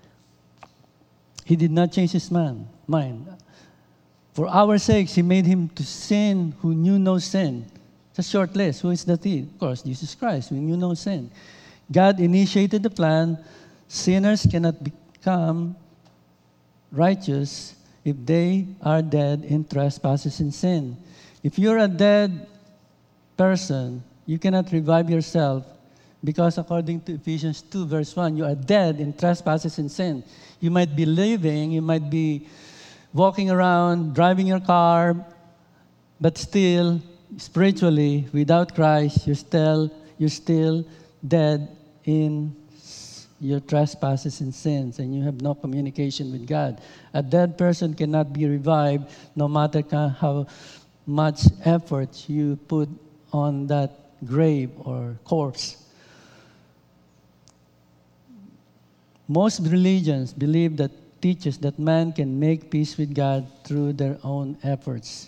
He did not change his mind. For our sakes, he made him to sin who knew no sin. It's a short list. Who is that he? Of course, Jesus Christ, who knew no sin. God initiated the plan. Sinners cannot become righteous if they are dead in trespasses and sin. If you're a dead person, you cannot revive yourself because according to Ephesians 2, verse 1, you are dead in trespasses and sin. You might be living, you might be walking around, driving your car, but still, spiritually, without Christ, you're still dead in your trespasses and sins, and you have no communication with God. A dead person cannot be revived no matter how much effort you put on that grave or corpse. Most religions teaches that man can make peace with God through their own efforts.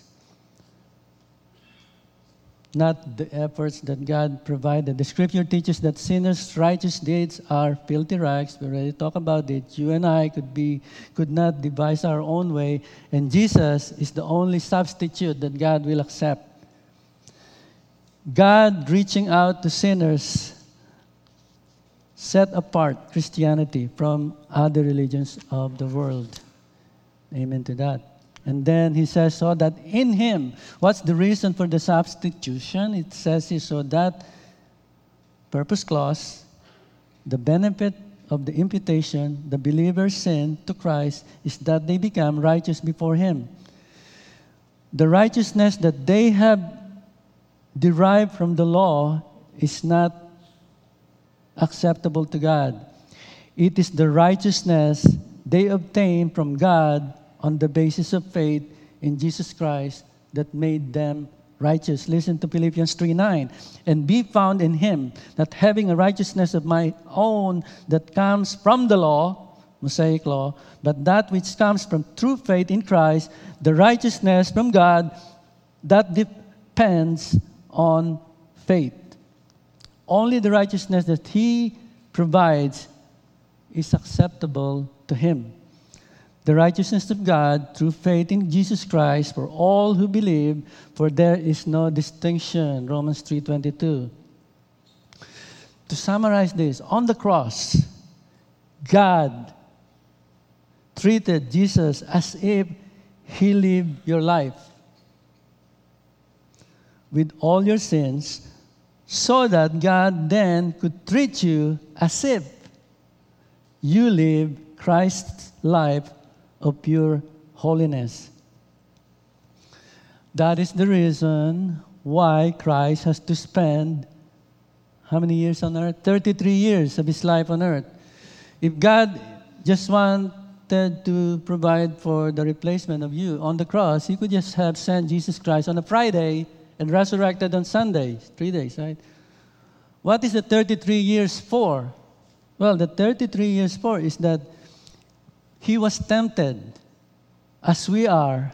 Not the efforts that God provided. The scripture teaches that sinners' righteous deeds are filthy rags. We already talked about it. You and I could not devise our own way, and Jesus is the only substitute that God will accept. God reaching out to sinners set apart Christianity from other religions of the world. Amen to that. And then he says, so that in him, what's the reason for the substitution? It says here, so that purpose clause, the benefit of the imputation, the believer's sin to Christ, is that they become righteous before him. The righteousness that they have derived from the law is not acceptable to God. It is the righteousness they obtain from God on the basis of faith in Jesus Christ that made them righteous. Listen to Philippians 3:9. And be found in him, not having a righteousness of my own that comes from the law, Mosaic law, but that which comes from true faith in Christ, the righteousness from God that depends on faith. Only the righteousness that he provides is acceptable to him. The righteousness of God through faith in Jesus Christ for all who believe, for there is no distinction. Romans 3:22. To summarize this, on the cross, God treated Jesus as if he lived your life with all your sins, so that God then could treat you as if you live Christ's life of pure holiness. That is the reason why Christ has to spend how many years on earth? 33 years of his life on earth. If God just wanted to provide for the replacement of you on the cross, he could just have sent Jesus Christ on a Friday and resurrected on Sunday, 3 days, right? What is the 33 years for? Well, the 33 years for is that he was tempted as we are,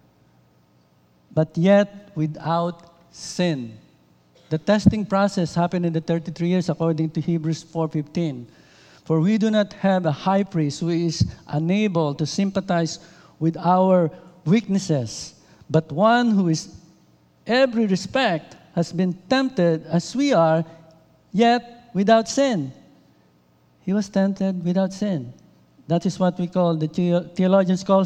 but yet without sin. The testing process happened in the 33 years according to Hebrews 4:15. For we do not have a high priest who is unable to sympathize with our weaknesses, but one who is every respect has been tempted as we are, yet without sin. He was tempted without sin. That is what we call, theologians call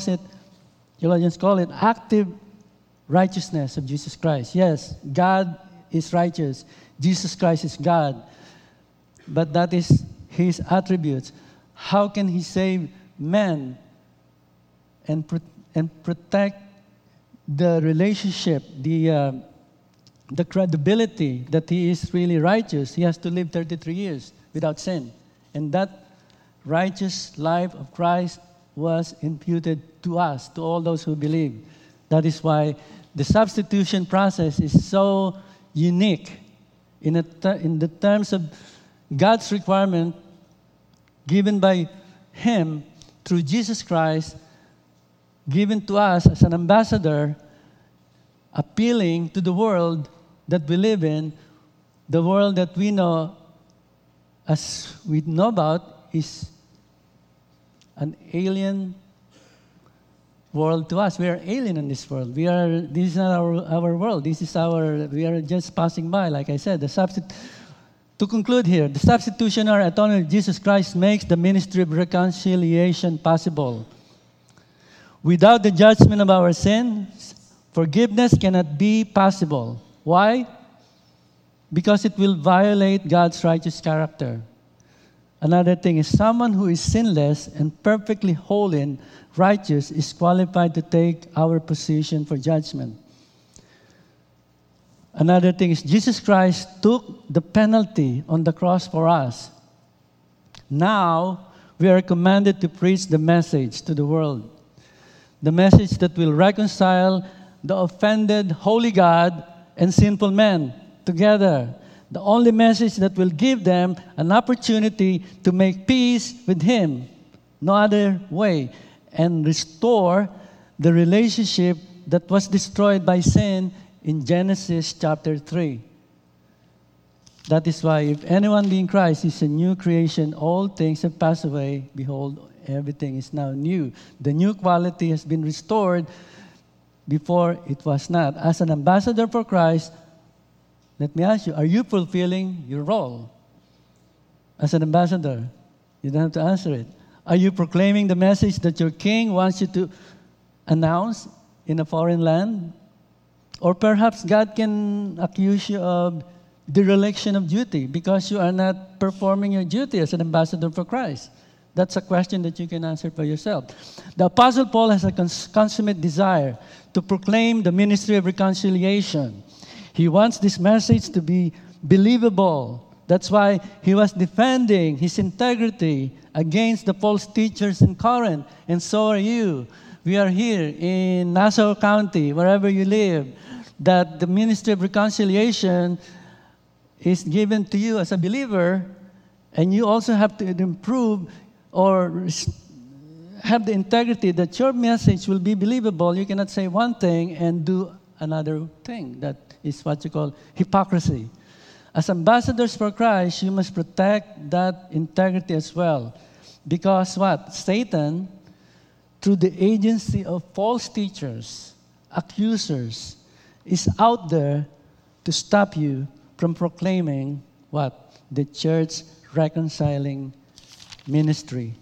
it active righteousness of Jesus Christ. Yes, God is righteous. Jesus Christ is God. But that is his attributes. How can he save men and protect the relationship, the credibility that he is really righteous? He has to live 33 years without sin. And that righteous life of Christ was imputed to us, to all those who believe. That is why the substitution process is so unique in the terms of God's requirement given by him through Jesus Christ, given to us as an ambassador, appealing to the world that we live in, the world that we know, as we know about, is an alien world to us. We are alien in this world. This is not our world. We are just passing by, like I said. To conclude here, the substitutionary atonement of Jesus Christ makes the ministry of reconciliation possible. Without the judgment of our sins, forgiveness cannot be possible. Why? Because it will violate God's righteous character. Another thing is someone who is sinless and perfectly holy and righteous is qualified to take our position for judgment. Another thing is Jesus Christ took the penalty on the cross for us. Now we are commanded to preach the message to the world. The message that will reconcile the offended holy God and sinful men together. The only message that will give them an opportunity to make peace with him. No other way. And restore the relationship that was destroyed by sin in Genesis chapter 3. That is why if anyone be in Christ is a new creation, all things have passed away. Behold, everything is now new. The new quality has been restored before it was not. As an ambassador for Christ, let me ask you, are you fulfilling your role as an ambassador? You don't have to answer it. Are you proclaiming the message that your king wants you to announce in a foreign land? Or perhaps God can accuse you of dereliction of duty because you are not performing your duty as an ambassador for Christ. That's a question that you can answer for yourself. The Apostle Paul has a consummate desire to proclaim the ministry of reconciliation. He wants this message to be believable. That's why he was defending his integrity against the false teachers in Corinth. And so are you. We are here in Nassau County, wherever you live, that the ministry of reconciliation is given to you as a believer, and you also have to improve or have the integrity that your message will be believable. You cannot say one thing and do another thing. That is what you call hypocrisy. As ambassadors for Christ, you must protect that integrity as well. Because what? Satan, through the agency of false teachers, accusers, is out there to stop you from proclaiming what? The church reconciling ministry.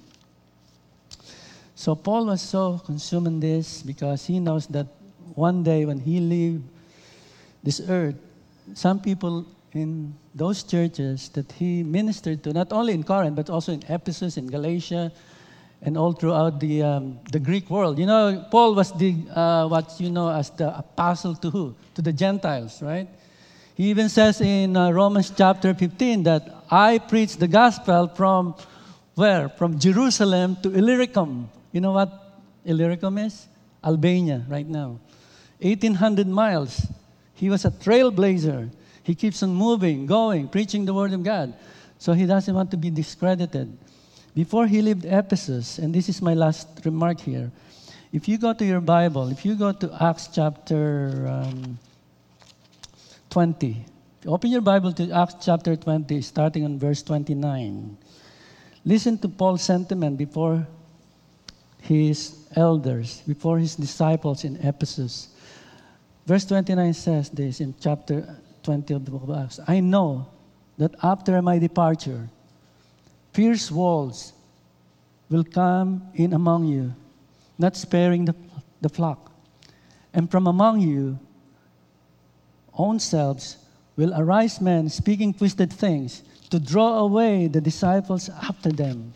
So Paul was so consumed in this because he knows that one day when he leaves this earth, some people in those churches that he ministered to, not only in Corinth, but also in Ephesus, in Galatia, and all throughout the Greek world. You know, Paul was the what you know as the apostle to who? To the Gentiles, right? He even says in Romans chapter 15 that I preach the gospel from where? From Jerusalem to Illyricum. You know what Illyricum is? Albania right now. 1,800 miles. He was a trailblazer. He keeps on moving, going, preaching the word of God. So he doesn't want to be discredited. Before he left Ephesus, and this is my last remark here, if you go to your Bible, if you go to Acts chapter 20, open your Bible to Acts chapter 20, starting on verse 29. Listen to Paul's sentiment before his elders, before his disciples in Ephesus. Verse 29 says this in chapter 20 of the book of Acts. I know that after my departure, fierce wolves will come in among you, not sparing the flock. And from among you, own selves, will arise men speaking twisted things to draw away the disciples after them.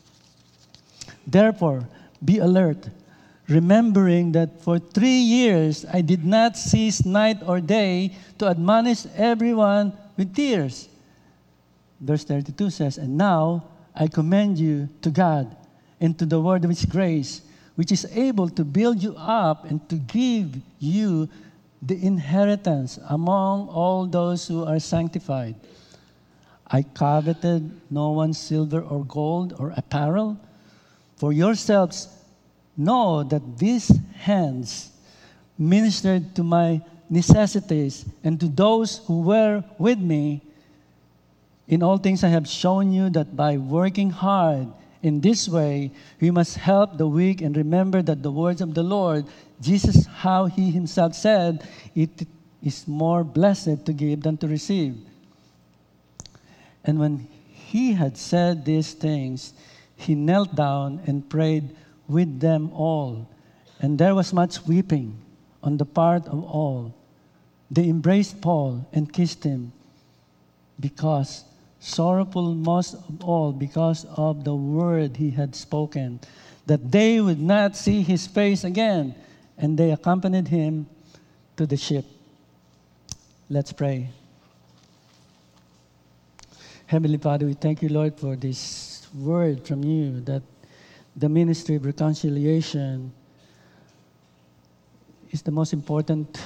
Therefore, be alert, remembering that for 3 years I did not cease night or day to admonish everyone with tears. Verse 32 says, and now I commend you to God and to the word of His grace, which is able to build you up and to give you the inheritance among all those who are sanctified. I coveted no one's silver or gold or apparel. For yourselves know that these hands ministered to my necessities and to those who were with me. In all things I have shown you that by working hard in this way, we must help the weak and remember that the words of the Lord, Jesus, how He Himself said, it is more blessed to give than to receive. And when He had said these things, He knelt down and prayed with them all. And there was much weeping on the part of all. They embraced Paul and kissed him because sorrowful most of all because of the word he had spoken, that they would not see his face again. And they accompanied him to the ship. Let's pray. Heavenly Father, we thank you, Lord, for this word from you, that the ministry of reconciliation is the most important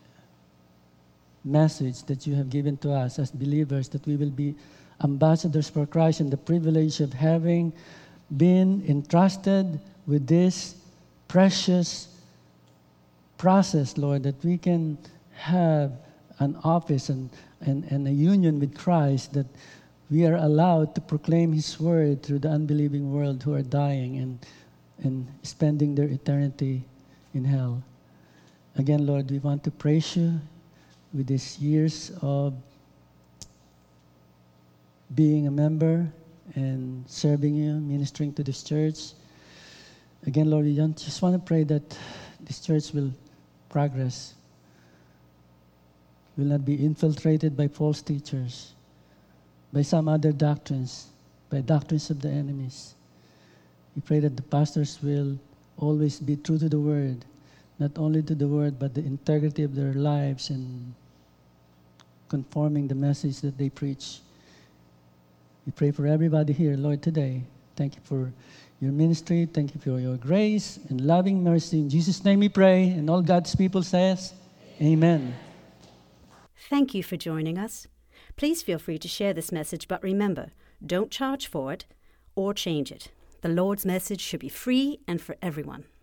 message that you have given to us as believers, that we will be ambassadors for Christ, and the privilege of having been entrusted with this precious process, Lord, that we can have an office and a union with Christ, that we are allowed to proclaim His word through the unbelieving world who are dying and spending their eternity in hell. Again, Lord, we want to praise you with these years of being a member and serving you, ministering to this church. Again, Lord, we just want to pray that this church will progress, will not be infiltrated by false teachers, by some other doctrines, by doctrines of the enemies. We pray that the pastors will always be true to the word, not only to the word, but the integrity of their lives and conforming the message that they preach. We pray for everybody here, Lord, today. Thank you for your ministry. Thank you for your grace and loving mercy. In Jesus' name we pray, and all God's people says, Amen. Thank you for joining us. Please feel free to share this message, but remember, don't charge for it or change it. The Lord's message should be free and for everyone.